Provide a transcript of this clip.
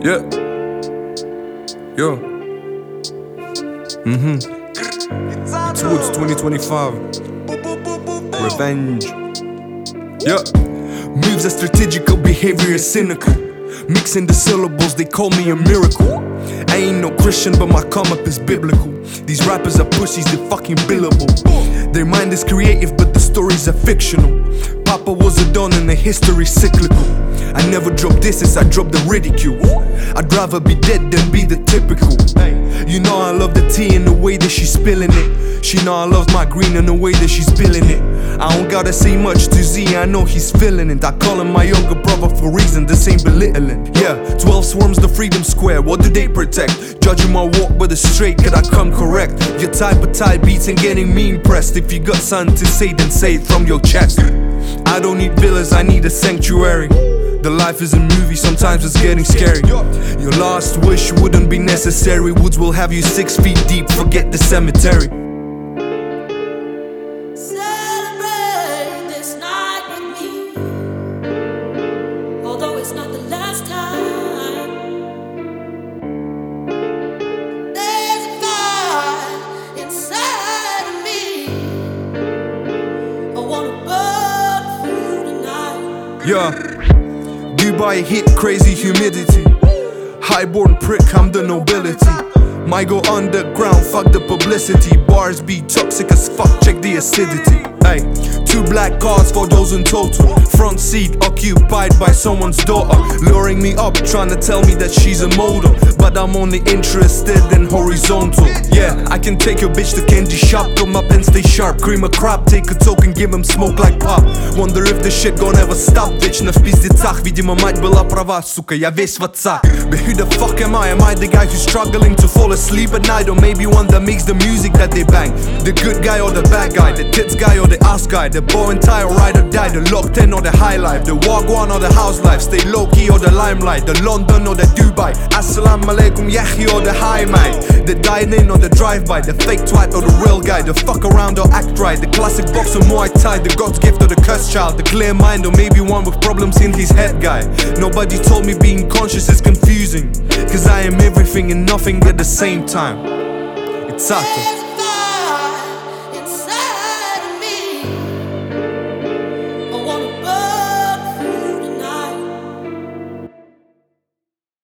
Yeah. Yo. Towards 2025. Revenge. Yeah. Moves are strategical, behavior is cynical. Mixing the syllables, they call me a miracle. I ain't no Christian, but my come up is biblical. These rappers are pussies, they fucking billable. Their mind is creative, but the stories are fictional. Papa was a don and the history cyclical. I never drop disses, I drop the ridicule. I'd rather be dead than be the typical. You know I love the tea and the way that she's spilling it. She know I love my green and the way that she's spilling it. I don't gotta say much to Z, I know he's feeling it. I call him my younger brother for reason, this ain't belittling. Yeah, 12 swarms the freedom square, what do they protect? Judging my walk with a straight, could I come correct? Your type of tight beats and getting me impressed. If you got something to say, then say it from your chest. I don't need villas, I need a sanctuary. The life is a movie, sometimes it's getting scary. Your last wish wouldn't be necessary. Woods will have you 6 feet deep, forget the cemetery. Celebrate this night with me, although it's not the last time. There's a fire inside of me, I wanna burn through the night. Yeah. Dubai hit, crazy humidity. Highborn prick, I'm the nobility. Might go underground, fuck the publicity. Bars be toxic as fuck, check the acidity. Ay, 2 black cars for those in total. Front seat occupied by someone's daughter. Luring me up, trying to tell me that she's a model. But I'm only interested in horizontal. Yeah, I can take your bitch to candy shop. Come up and stay sharp, cream a crop. Take a token, give him smoke like pop. Wonder if this shit gon' ever stop. Вечно в пиздецах, видимо мать была права. Сука, я весь в отцах. But who the fuck am I? Am I the guy who's struggling to fall asleep at night? Or maybe one that makes the music that they bang? The good guy or the bad guy? The tits guy or the ass guy? The bow and tie or ride or die? The locked in or the high life? The wagwan or the house life? Stay low key or the limelight? The London or the Dubai? Assalamu alaikum yahi or the high mate? The dine in or the drive-by? The fake twat or the real guy? The fuck around or act right? The classic boxer Muay Thai? The God's gift or the cursed child? The clear mind or maybe one with problems in his head guy? Nobody told me being conscious is confusing, cause I am everything and nothing at the same time. It's Sato.